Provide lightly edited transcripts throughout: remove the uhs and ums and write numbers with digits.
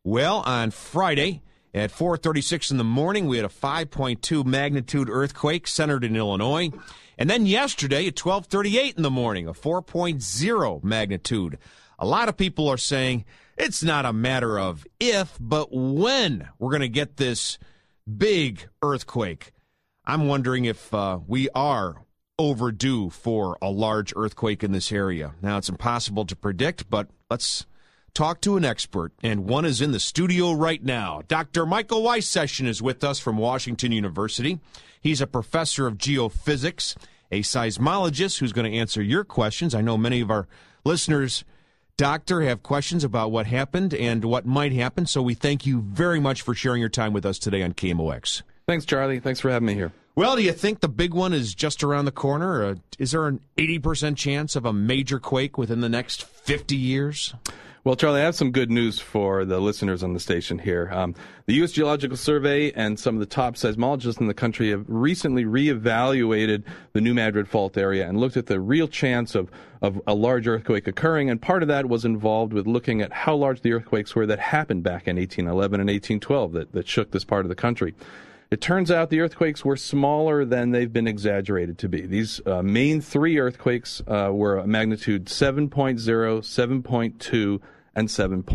Well, on Friday at 4:36 in the morning, we had a 5.2 magnitude earthquake centered in Illinois. And then yesterday at 12:38 in the morning, a 4.0 magnitude. A lot of people are saying it's not a matter of if, but when we're going to get this big earthquake. I'm wondering if we are overdue for a large earthquake in this area. Now, it's impossible to predict, but let's talk to an expert, and one is in the studio right now. Dr. Michael Weissession is with us from Washington University. He's a professor of geophysics, a seismologist who's going to answer your questions. I know many of our listeners, Doctor, have questions about what happened and what might happen, so we thank you very much for sharing your time with us today on KMOX. Thanks, Charlie. Thanks for having me here. Well, do you think the big one is just around the corner? Is there an 80% chance of a major quake within the next 50 years? Well, Charlie, I have some good news for the listeners on the station here. The U.S. Geological Survey and some of the top seismologists in the country have recently reevaluated the New Madrid Fault area and looked at the real chance of a large earthquake occurring, and part of that was involved with looking at how large the earthquakes were that happened back in 1811 and 1812 that shook this part of the country. It turns out the earthquakes were smaller than they've been exaggerated to be. These main three earthquakes were a magnitude 7.0, 7.2, and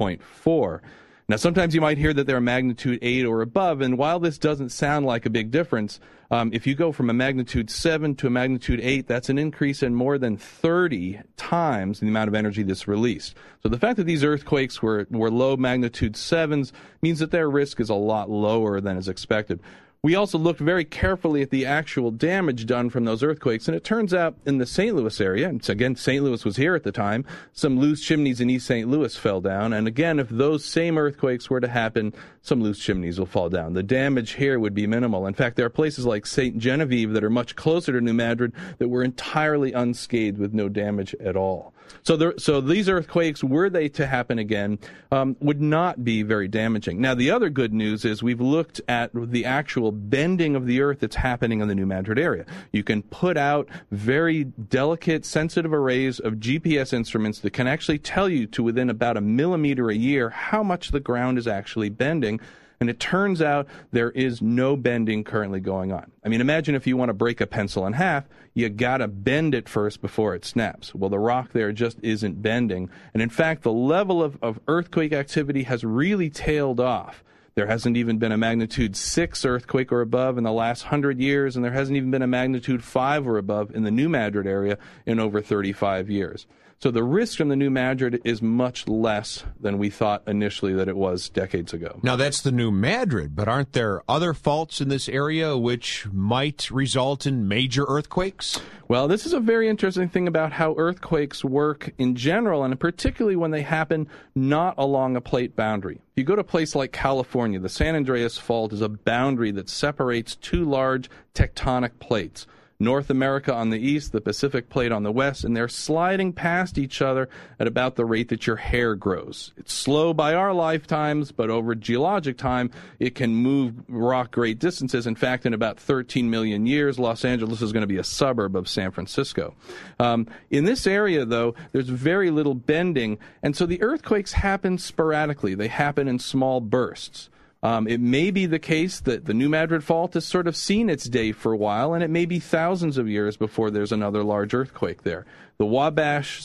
7.4. Now, sometimes you might hear that they're a magnitude 8 or above, and while this doesn't sound like a big difference, if you go from a magnitude 7 to a magnitude 8, that's an increase in more than 30 times the amount of energy that's released. So the fact that these earthquakes were low magnitude 7s means that their risk is a lot lower than is expected. We also looked very carefully at the actual damage done from those earthquakes, and it turns out in the St. Louis area, and again, St. Louis was here at the time, some loose chimneys in East St. Louis fell down, and again, if those same earthquakes were to happen, some loose chimneys will fall down. The damage here would be minimal. In fact, there are places like St. Genevieve that are much closer to New Madrid that were entirely unscathed with no damage at all. So these earthquakes, were they to happen again, would not be very damaging. Now, the other good news is we've looked at the actual bending of the earth that's happening in the New Madrid area. You can put out very delicate, sensitive arrays of GPS instruments that can actually tell you to within about a millimeter a year how much the ground is actually bending. And it turns out there is no bending currently going on. I mean, imagine if you want to break a pencil in half, you got to bend it first before it snaps. Well, the rock there just isn't bending. And in fact, the level of earthquake activity has really tailed off. There hasn't even been a magnitude 6 earthquake or above in the last 100 years, and there hasn't even been a magnitude 5 or above in the New Madrid area in over 35 years. So the risk from the New Madrid is much less than we thought initially that it was decades ago. Now, that's the New Madrid, but aren't there other faults in this area which might result in major earthquakes? Well, this is a very interesting thing about how earthquakes work in general, and particularly when they happen not along a plate boundary. If you go to a place like California, the San Andreas Fault is a boundary that separates two large tectonic plates. North America on the east, the Pacific plate on the west, and they're sliding past each other at about the rate that your hair grows. It's slow by our lifetimes, but over geologic time, it can move rock great distances. In fact, in about 13 million years, Los Angeles is going to be a suburb of San Francisco. In this area, though, there's very little bending, and so the earthquakes happen sporadically. They happen in small bursts. It may be the case that the New Madrid Fault has sort of seen its day for a while, and it may be thousands of years before there's another large earthquake there. The Wabash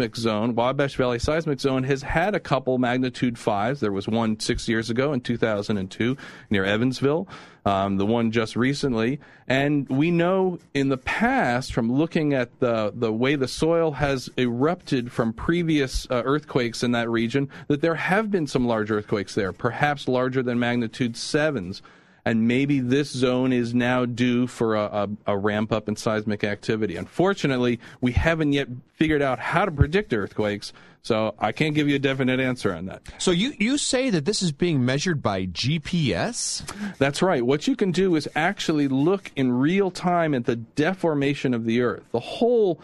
Valley Seismic Zone has had a couple magnitude 5s. There was one 6 years ago in 2002 near Evansville, the one just recently. And we know in the past from looking at the way the soil has erupted from previous earthquakes in that region that there have been some large earthquakes there, perhaps larger than magnitude 7s. And maybe this zone is now due for a ramp-up in seismic activity. Unfortunately, we haven't yet figured out how to predict earthquakes, so I can't give you a definite answer on that. So you say that this is being measured by GPS? That's right. What you can do is actually look in real time at the deformation of the Earth. The whole,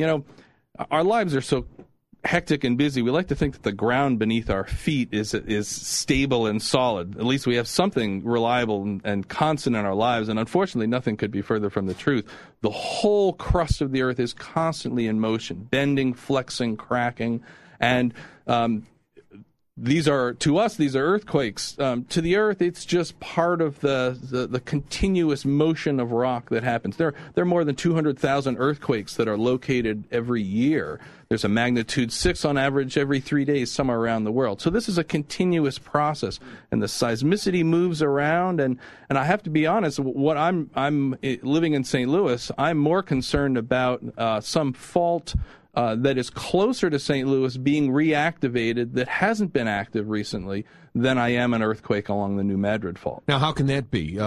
our lives are so hectic and busy. We like to think that the ground beneath our feet is stable and solid. At least we have something reliable and constant in our lives, and unfortunately nothing could be further from the truth. The whole crust of the Earth is constantly in motion, bending, flexing, cracking, and these are, to us, these are earthquakes. To the Earth, it's just part of the continuous motion of rock that happens. There are more than 200,000 earthquakes that are located every year. There's a magnitude 6 on average every 3 days somewhere around the world. So this is a continuous process, and the seismicity moves around. And I have to be honest, what I'm living in St. Louis, I'm more concerned about some fault that is closer to St. Louis being reactivated that hasn't been active recently than I am an earthquake along the New Madrid Fault. Now, how can that be?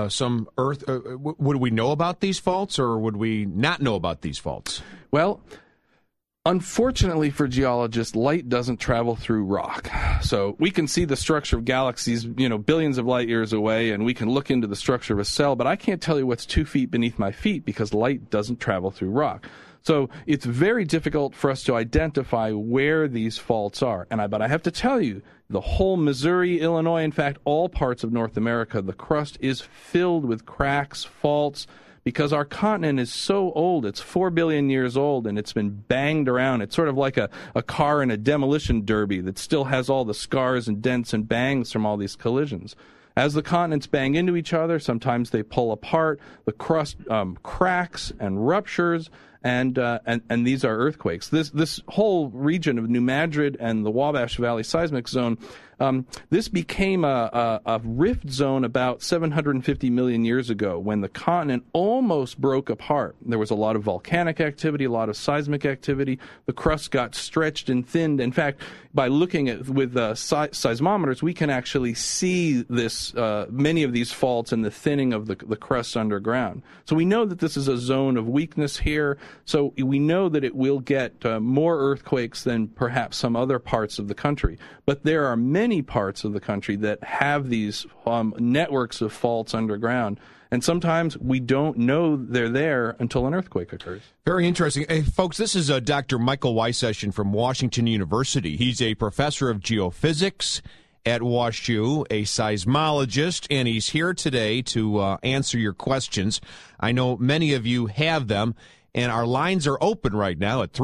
Would we know about these faults, or would we not know about these faults? Well, unfortunately for geologists, light doesn't travel through rock. So we can see the structure of galaxies, billions of light years away, and we can look into the structure of a cell, but I can't tell you what's 2 feet beneath my feet because light doesn't travel through rock. So it's very difficult for us to identify where these faults are. But I have to tell you, the whole Missouri, Illinois, in fact, all parts of North America, the crust is filled with cracks, faults, because our continent is so old. It's 4 billion years old, and it's been banged around. It's sort of like a car in a demolition derby that still has all the scars and dents and bangs from all these collisions. As the continents bang into each other, sometimes they pull apart, the crust cracks and ruptures, and these are earthquakes. This whole region of New Madrid and the Wabash Valley seismic zone, this became a rift zone about 750 million years ago when the continent almost broke apart. There was a lot of volcanic activity, a lot of seismic activity. The crust got stretched and thinned. In fact, by looking at with seismometers, we can actually see this many of these faults and the thinning of the crust underground. So we know that this is a zone of weakness here. So we know that it will get more earthquakes than perhaps some other parts of the country. But there are many parts of the country that have these networks of faults underground. And sometimes we don't know they're there until an earthquake occurs. Very interesting. Hey, folks, this is Dr. Michael Weissession from Washington University. He's a professor of geophysics at WashU, a seismologist, and he's here today to answer your questions. I know many of you have them, and our lines are open right now at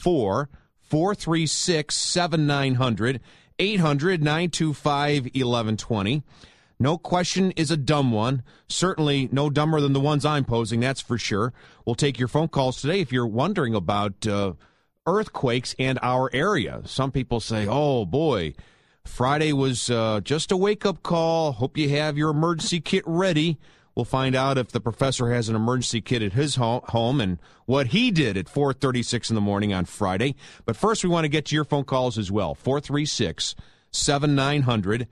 314-436-7900, 800-925-1120. No question is a dumb one. Certainly no dumber than the ones I'm posing, that's for sure. We'll take your phone calls today if you're wondering about earthquakes and our area. Some people say, oh, boy, Friday was just a wake-up call. Hope you have your emergency kit ready. We'll find out if the professor has an emergency kit at his home and what he did at 4:36 in the morning on Friday. But first, we want to get to your phone calls as well. 436-7900,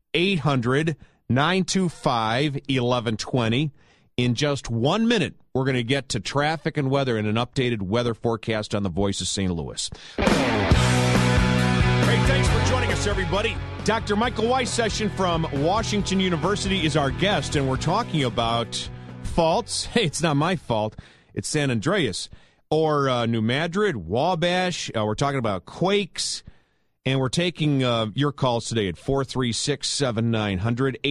800-925-1120. In just 1 minute, we're going to get to traffic and weather and an updated weather forecast on the Voice of St. Louis. Great, thanks for joining us, everybody. Dr. Michael Weissession from Washington University is our guest, and we're talking about faults. Hey, it's not my fault. It's San Andreas. Or New Madrid, Wabash. We're talking about quakes. And we're taking your calls today at 436-7900,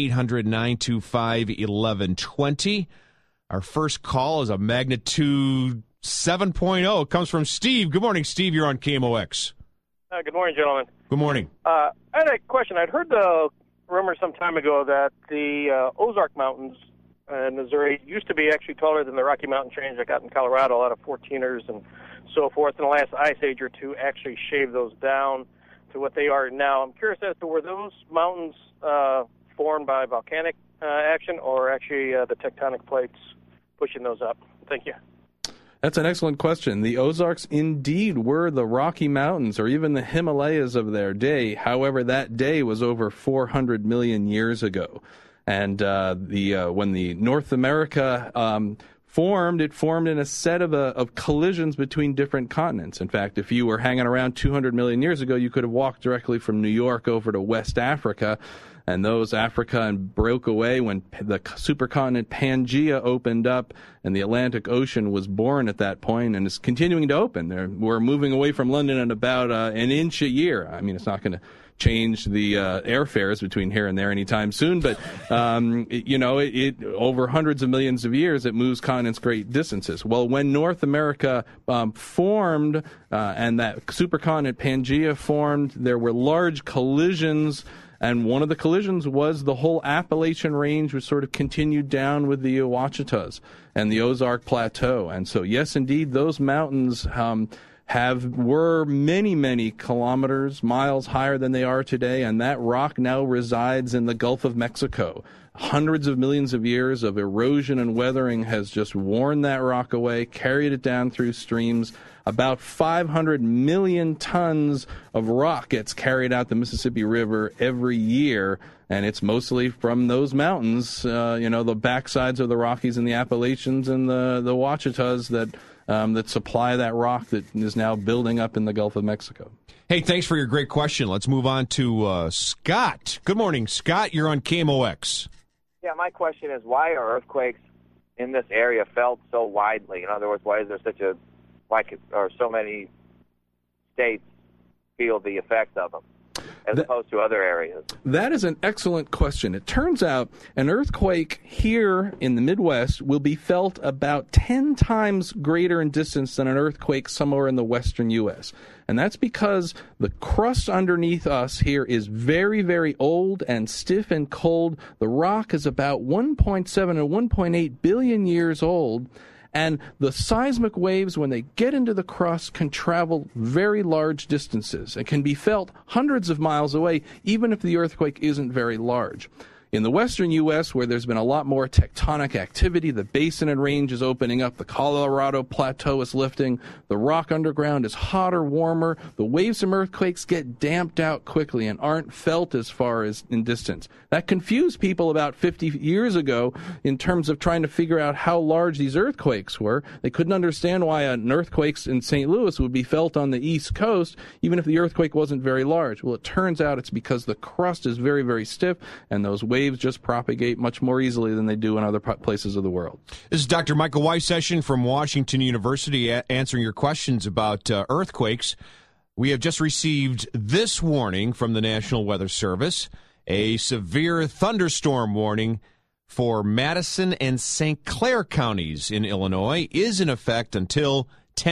800-925-1120. Our first call is a magnitude 7.0. It comes from Steve. Good morning, Steve. You're on KMOX. Good morning, gentlemen. Good morning. I had a question. I'd heard the rumor some time ago that the Ozark Mountains in Missouri used to be actually taller than the Rocky Mountain range that got in Colorado, a lot of 14ers and so forth. In the last ice age or two, actually shaved those down to what they are now. I'm curious as to were those mountains formed by volcanic action or actually the tectonic plates pushing those up? Thank you. That's an excellent question. The Ozarks indeed were the Rocky Mountains or even the Himalayas of their day. However, that day was over 400 million years ago. And when the North America formed, it formed in a set of collisions between different continents. In fact, if you were hanging around 200 million years ago, you could have walked directly from New York over to West Africa, and those Africa broke away when the supercontinent Pangaea opened up, and the Atlantic Ocean was born at that point and is continuing to open. We're moving away from London at about an inch a year. I mean, it's not going to change the airfares between here and there anytime soon. But, over hundreds of millions of years, it moves continents great distances. Well, when North America formed and that supercontinent Pangaea formed, there were large collisions. And one of the collisions was the whole Appalachian Range, which sort of continued down with the Ouachitas and the Ozark Plateau. And so, yes, indeed, those mountains were many, many miles higher than they are today, and that rock now resides in the Gulf of Mexico. Hundreds of millions of years of erosion and weathering has just worn that rock away, carried it down through streams. About 500 million tons of rock gets carried out the Mississippi River every year, and it's mostly from those mountains, the backsides of the Rockies and the Appalachians and the Ouachitas that supply that rock that is now building up in the Gulf of Mexico. Hey, thanks for your great question. Let's move on to Scott. Good morning, Scott. You're on KMOX. Yeah, my question is, why are earthquakes in this area felt so widely? In other words, why is there so many states feel the effect of them as opposed to other areas? That is an excellent question. It turns out an earthquake here in the Midwest will be felt about 10 times greater in distance than an earthquake somewhere in the western U.S. And that's because the crust underneath us here is very, very old and stiff and cold. The rock is about 1.7 and 1.8 billion years old. And the seismic waves, when they get into the crust, can travel very large distances. It can be felt hundreds of miles away, even if the earthquake isn't very large. In the western U.S., where there's been a lot more tectonic activity, the basin and range is opening up, the Colorado Plateau is lifting, the rock underground is hotter, warmer, the waves from earthquakes get damped out quickly and aren't felt as far as in distance. That confused people about 50 years ago in terms of trying to figure out how large these earthquakes were. They couldn't understand why an earthquake in St. Louis would be felt on the East Coast, even if the earthquake wasn't very large. Well, it turns out it's because the crust is very, very stiff, and those waves just propagate much more easily than they do in other places of the world. This is Dr. Michael Weissession from Washington University answering your questions about earthquakes. We have just received this warning from the National Weather Service, a severe thunderstorm warning for Madison and St. Clair counties in Illinois is in effect until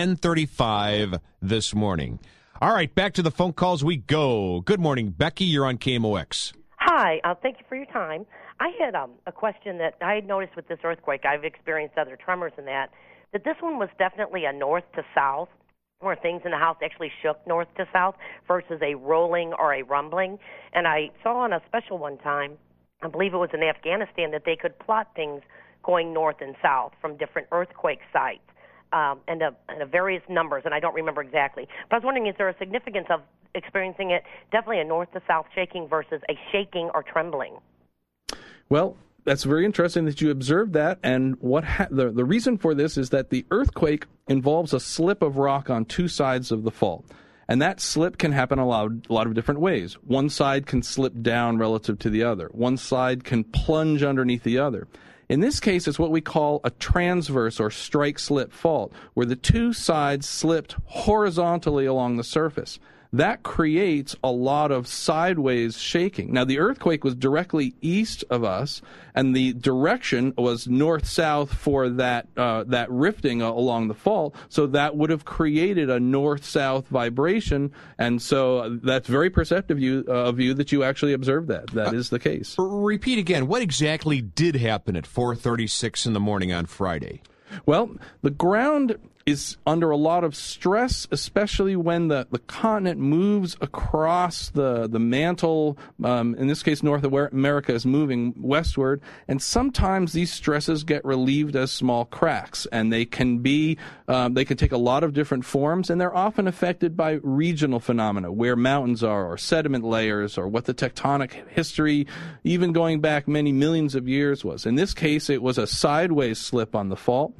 10:35 this morning. All right, back to the phone calls we go. Good morning, Becky. You're on KMOX. Hi, thank you for your time. I had a question that I had noticed with this earthquake. I've experienced other tremors in that this one was definitely a north to south, where things in the house actually shook north to south versus a rolling or a rumbling. And I saw on a special one time, I believe it was in Afghanistan, that they could plot things going north and south from different earthquake sites. And various numbers, and I don't remember exactly. But I was wondering, is there a significance of experiencing it, definitely a north to south shaking versus a shaking or trembling? Well, that's very interesting that you observed that, and the reason for this is that the earthquake involves a slip of rock on two sides of the fault. And that slip can happen a lot of different ways. One side can slip down relative to the other. One side can plunge underneath the other. In this case, it's what we call a transverse or strike-slip fault, where the two sides slipped horizontally along the surface. That creates a lot of sideways shaking. Now, the earthquake was directly east of us, and the direction was north-south for that rifting along the fault, so that would have created a north-south vibration, and so that's very perceptive of you that you actually observed that. That is the case. Repeat again, what exactly did happen at 4:36 in the morning on Friday? Well, the ground is under a lot of stress, especially when the continent moves across the mantle. In this case, North America is moving westward, and sometimes these stresses get relieved as small cracks, and they can take a lot of different forms, and they're often affected by regional phenomena, where mountains are, or sediment layers, or what the tectonic history, even going back many millions of years, was. In this case, it was a sideways slip on the fault.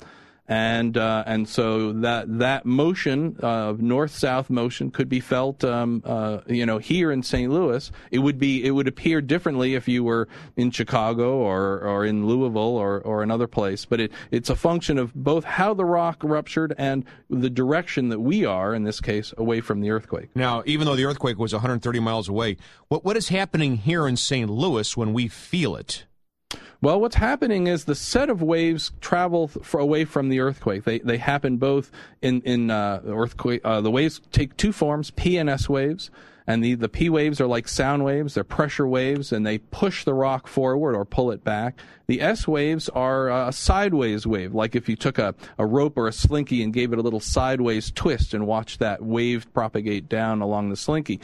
And so that motion, north-south motion, could be felt, here in St. Louis. It would appear differently if you were in Chicago or in Louisville or another place. But it's a function of both how the rock ruptured and the direction that we are, in this case, away from the earthquake. Now, even though the earthquake was 130 miles away, what is happening here in St. Louis when we feel it? Well, what's happening is the set of waves travel away from the earthquake. They happen both in earthquake. The waves take two forms: P and S waves. And the P waves are like sound waves. They're pressure waves, and they push the rock forward or pull it back. The S waves are a sideways wave, like if you took a rope or a slinky and gave it a little sideways twist and watched that wave propagate down along the slinky.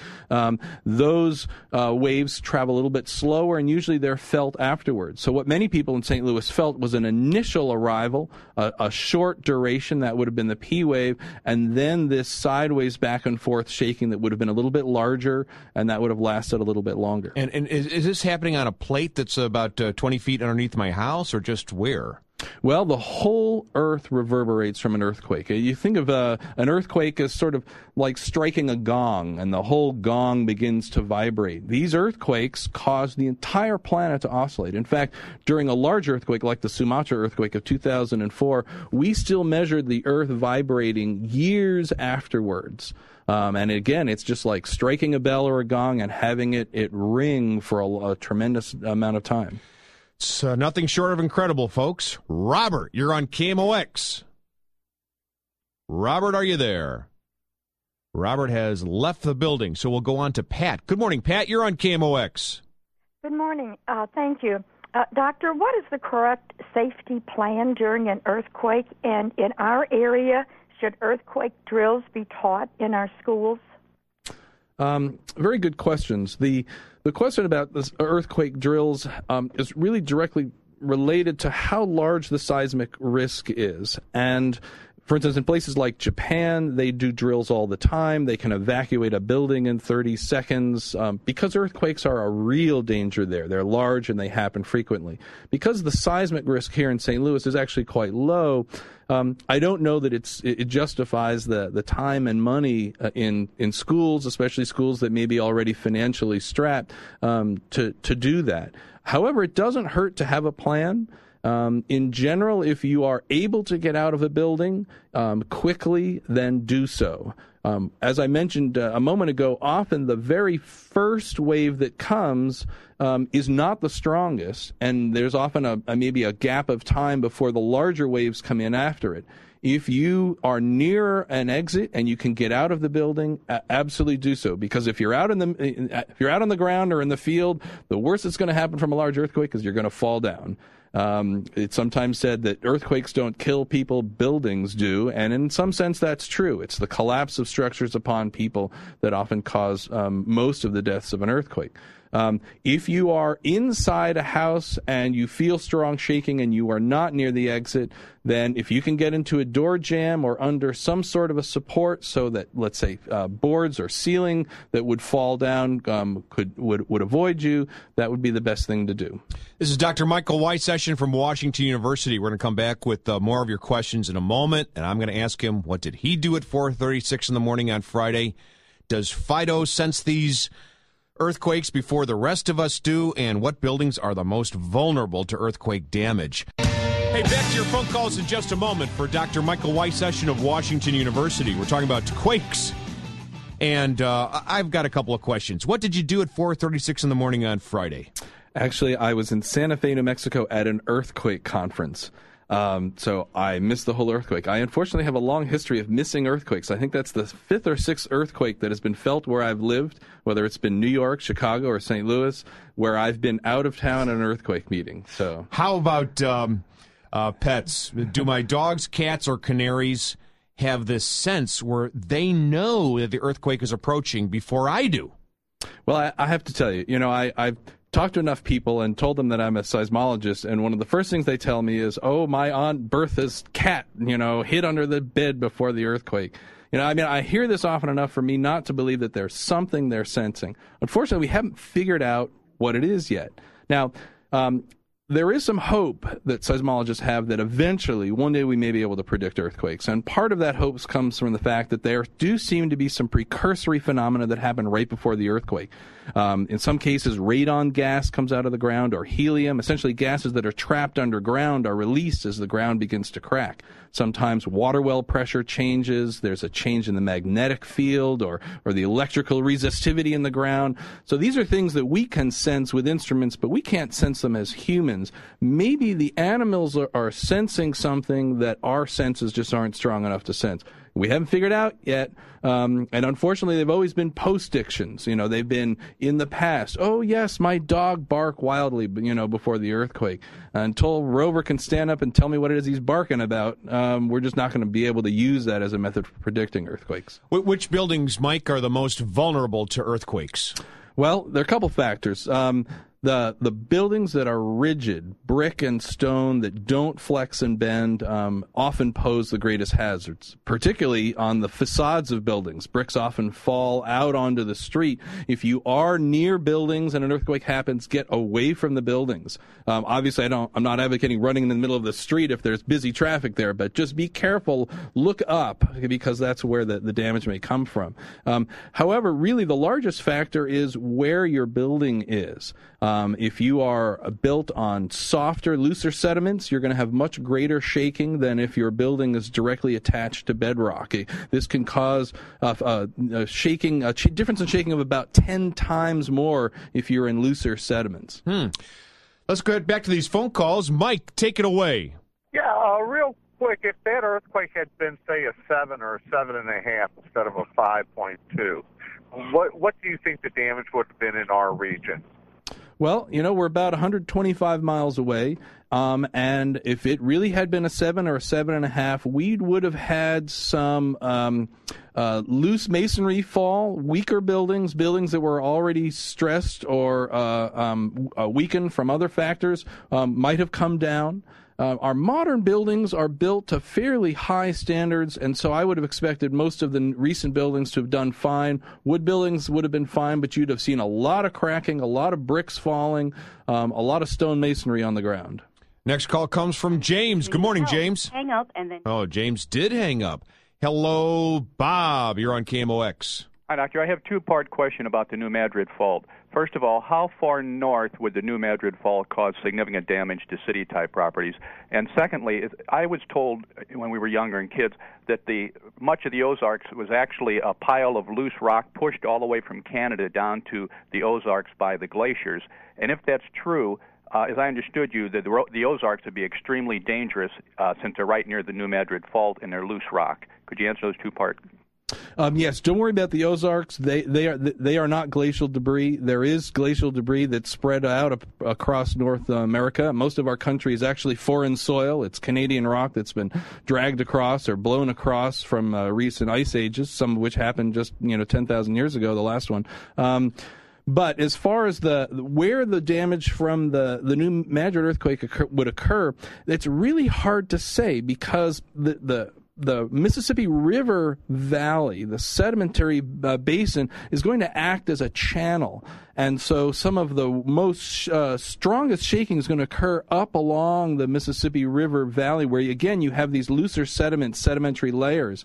Those waves travel a little bit slower, and usually they're felt afterwards. So what many people in St. Louis felt was an initial arrival, a short duration, that would have been the P wave, and then this sideways back and forth shaking that would have been a little bit larger, and that would have lasted a little bit longer. And is this happening on a plate that's about 20 feet underneath my house, or just where? Well, the whole earth reverberates from an earthquake. You think of an earthquake as sort of like striking a gong, and the whole gong begins to vibrate. These earthquakes cause the entire planet to oscillate. In fact, during a large earthquake like the Sumatra earthquake of 2004, we still measured the earth vibrating years afterwards. And again, it's just like striking a bell or a gong and having it ring for a tremendous amount of time. It's nothing short of incredible, folks. Robert, you're on KMOX. Robert, are you there? Robert has left the building, so we'll go on to Pat. Good morning, Pat. You're on KMOX. Good morning. Thank you. Doctor, what is the correct safety plan during an earthquake? And in our area, should earthquake drills be taught in our schools? Very good questions. The question about this earthquake drills is really directly related to how large the seismic risk is. And for instance, in places like Japan, they do drills all the time. They can evacuate a building in 30 seconds because earthquakes are a real danger there. They're large and they happen frequently. Because the seismic risk here in St. Louis is actually quite low, I don't know that it justifies the time and money in schools, especially schools that may be already financially strapped, to do that. However, it doesn't hurt to have a plan. In general, if you are able to get out of a building quickly, then do so. As I mentioned a moment ago, often the very first wave that comes is not the strongest, and there's often maybe a gap of time before the larger waves come in after it. If you are near an exit and you can get out of the building, absolutely do so. Because if you're out on the ground or in the field, the worst that's going to happen from a large earthquake is you're going to fall down. It's sometimes said that earthquakes don't kill people, buildings do, and in some sense that's true. It's the collapse of structures upon people that often cause most of the deaths of an earthquake. If you are inside a house and you feel strong shaking and you are not near the exit, then if you can get into a door jamb or under some sort of a support so that, let's say, boards or ceiling that would fall down would avoid you, that would be the best thing to do. This is Dr. Michael Weissession from Washington University. We're going to come back with more of your questions in a moment, and I'm going to ask him, what did he do at 4:36 in the morning on Friday? Does Fido sense these earthquakes before the rest of us do, and what buildings are the most vulnerable to earthquake damage? Hey, back to your phone calls in just a moment for Dr. Michael Weissession of Washington University. We're talking about quakes, and I've got a couple of questions. What did you do at 4:36 in the morning on Friday? Actually, I was in Santa Fe, New Mexico at an earthquake conference. So I missed the whole earthquake. I unfortunately have a long history of missing earthquakes. I think that's the 5th or 6th earthquake that has been felt where I've lived, whether it's been New York, Chicago, or St. Louis, where I've been out of town at an earthquake meeting. So, how about pets? Do my dogs, cats, or canaries have this sense where they know that the earthquake is approaching before I do? Well, I have to tell you, I've talked to enough people and told them that I'm a seismologist, and one of the first things they tell me is, oh, my Aunt Bertha's cat, hid under the bed before the earthquake. I hear this often enough for me not to believe that there's something they're sensing. Unfortunately, we haven't figured out what it is yet. Now, there is some hope that seismologists have that eventually, one day, we may be able to predict earthquakes. And part of that hope comes from the fact that there do seem to be some precursory phenomena that happen right before the earthquake. In some cases, radon gas comes out of the ground, or helium. Essentially, gases that are trapped underground are released as the ground begins to crack. Sometimes water well pressure changes. There's a change in the magnetic field or the electrical resistivity in the ground. So these are things that we can sense with instruments, but we can't sense them as humans. Maybe the animals are sensing something that our senses just aren't strong enough to sense. We haven't figured out yet, and unfortunately, they've always been post-dictions. They've been in the past. Oh, yes, my dog barked wildly, before the earthquake. Until Rover can stand up and tell me what it is he's barking about, we're just not going to be able to use that as a method for predicting earthquakes. Which buildings, Mike, are the most vulnerable to earthquakes? Well, there are a couple factors. The buildings that are rigid, brick and stone, that don't flex and bend, often pose the greatest hazards, particularly on the facades of buildings. Bricks often fall out onto the street. If you are near buildings and an earthquake happens, get away from the buildings. Obviously, I'm not advocating running in the middle of the street if there's busy traffic there, but just be careful. Look up, because that's where the damage may come from. However, really the largest factor is where your building is. If you are built on softer, looser sediments, you're going to have much greater shaking than if your building is directly attached to bedrock. This can cause a difference in shaking of about 10 times more if you're in looser sediments. Let's go back to these phone calls. Mike, take it away. Yeah, real quick, if that earthquake had been, say, a 7 or a 7.5 instead of a 5.2, what do you think the damage would have been in our region? Well, we're about 125 miles away, and if it really had been a 7 or a 7.5, we would have had some loose masonry fall, weaker buildings that were already stressed or weakened from other factors might have come down. Our modern buildings are built to fairly high standards, and so I would have expected most of the recent buildings to have done fine. Wood buildings would have been fine, but you'd have seen a lot of cracking, a lot of bricks falling, a lot of stone masonry on the ground. Next call comes from James. Good morning, James. Hang up and then... Oh, James did hang up. Hello, Bob. You're on KMOX. Hi, Doctor. I have a two-part question about the New Madrid Fault. First of all, how far north would the New Madrid Fault cause significant damage to city-type properties? And secondly, I was told when we were younger and kids that much of the Ozarks was actually a pile of loose rock pushed all the way from Canada down to the Ozarks by the glaciers. And if that's true, as I understood you, the Ozarks would be extremely dangerous since they're right near the New Madrid Fault and they're loose rock. Could you answer those two-part? Yes, don't worry about the Ozarks. They are not glacial debris. There is glacial debris that's spread out across North America. Most of our country is actually foreign soil. It's Canadian rock that's been dragged across or blown across from recent ice ages, some of which happened just 10,000 years ago, the last one. But as far as where the damage from the New Madrid earthquake would occur, it's really hard to say because the Mississippi River Valley, the sedimentary basin, is going to act as a channel. And so some of the most strongest shaking is going to occur up along the Mississippi River Valley, where, again, you have these looser sedimentary layers.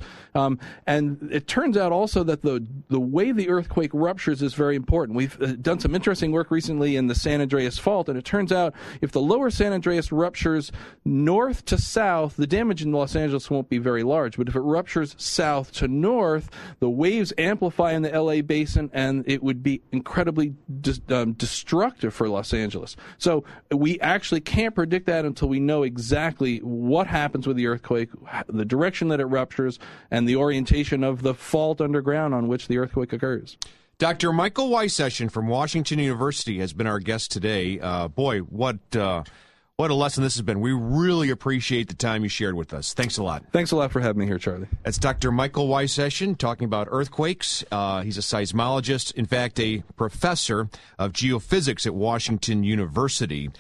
And it turns out also that the way the earthquake ruptures is very important. We've done some interesting work recently in the San Andreas Fault, and it turns out if the lower San Andreas ruptures north to south, the damage in Los Angeles won't be very large. But if it ruptures south to north, the waves amplify in the LA basin, and it would be incredibly destructive for Los Angeles. So we actually can't predict that until we know exactly what happens with the earthquake, the direction that it ruptures, and the orientation of the fault underground on which the earthquake occurs. Dr. Michael Weissession from Washington University has been our guest today. Boy, what a lesson this has been. We really appreciate the time you shared with us. Thanks a lot. Thanks a lot for having me here, Charlie. That's Dr. Michael Weissession talking about earthquakes. He's a seismologist, in fact, a professor of geophysics at Washington University.